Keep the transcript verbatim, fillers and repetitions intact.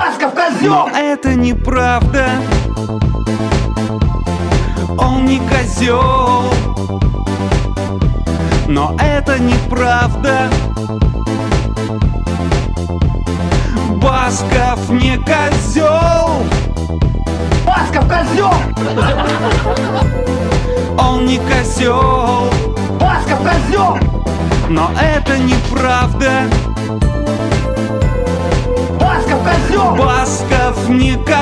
Басков козел! Но это неправда. Он не козел. Но это неправда. Басков не козел. Басков козел! Он не козел. Басков козел! Но это неправда. Басков козел! Басков не козел.